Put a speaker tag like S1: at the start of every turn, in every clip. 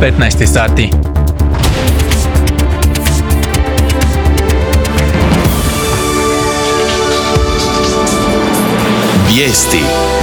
S1: 15 sati.
S2: Vijesti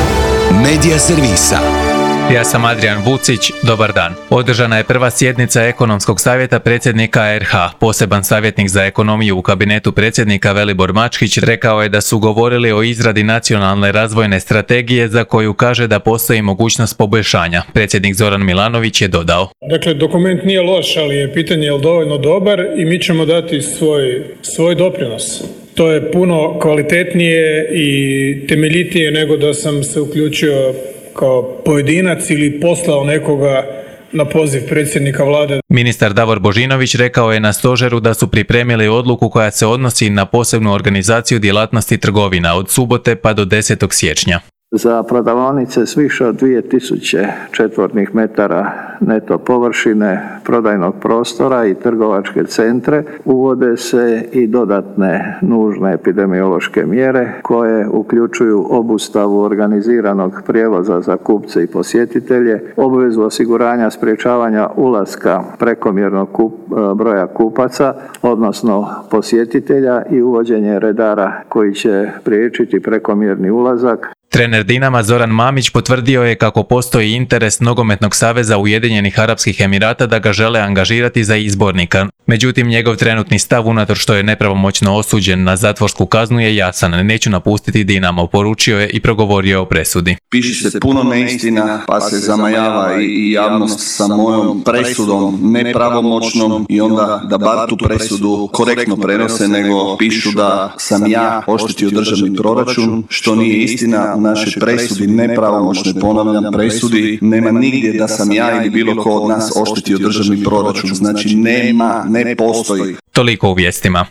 S2: Medija servisa.
S1: Ja sam Adrian Vucić, dobar dan. Održana je prva sjednica Ekonomskog savjeta predsjednika RH. Poseban savjetnik za ekonomiju u kabinetu predsjednika Velibor Mačkić rekao je da su govorili o izradi nacionalne razvojne strategije za koju kaže da postoji mogućnost poboljšanja. Predsjednik Zoran Milanović je dodao.
S3: Dakle, dokument nije loš, ali je pitanje je li dovoljno dobar i mi ćemo dati svoj doprinos. To je puno kvalitetnije i temeljitije nego da sam se uključio kao pojedinac ili poslao nekoga na poziv predsjednika vlade.
S1: Ministar Davor Božinović rekao je na stožeru da su pripremili odluku koja se odnosi na posebnu organizaciju djelatnosti trgovina od subote pa do 10. siječnja.
S4: Za prodavaonice s više od 2000 četvornih metara neto površine prodajnog prostora i trgovačke centre uvode se i dodatne nužne epidemiološke mjere koje uključuju obustavu organiziranog prijevoza za kupce i posjetitelje, obvezu osiguranja sprječavanja ulaska prekomjernog broja kupaca, odnosno posjetitelja i uvođenje redara koji će priječiti prekomjerni ulazak.
S1: Trener Dinama Zoran Mamić potvrdio je kako postoji interes Nogometnog saveza Ujedinjenih Arapskih Emirata da ga žele angažirati za izbornika. Međutim, njegov trenutni stav, unatoč što je nepravomoćno osuđen na zatvorsku kaznu, je jasan. Neću napustiti Dinamo, poručio je i progovorio o presudi.
S5: Piše se puno neistina, pa se zamajava i javnost sa mojom presudom nepravomoćnom i onda da bar tu presudu korektno prenose, nego pišu da sam ja oštetio državni proračun, što nije istina. U našoj presudi nepravomoćnoj, ponavljam, presudi nema nigdje da sam ja ili bilo ko od nas oštetio državni proračun. Znači ne postoji.
S1: Toliko u vijestima.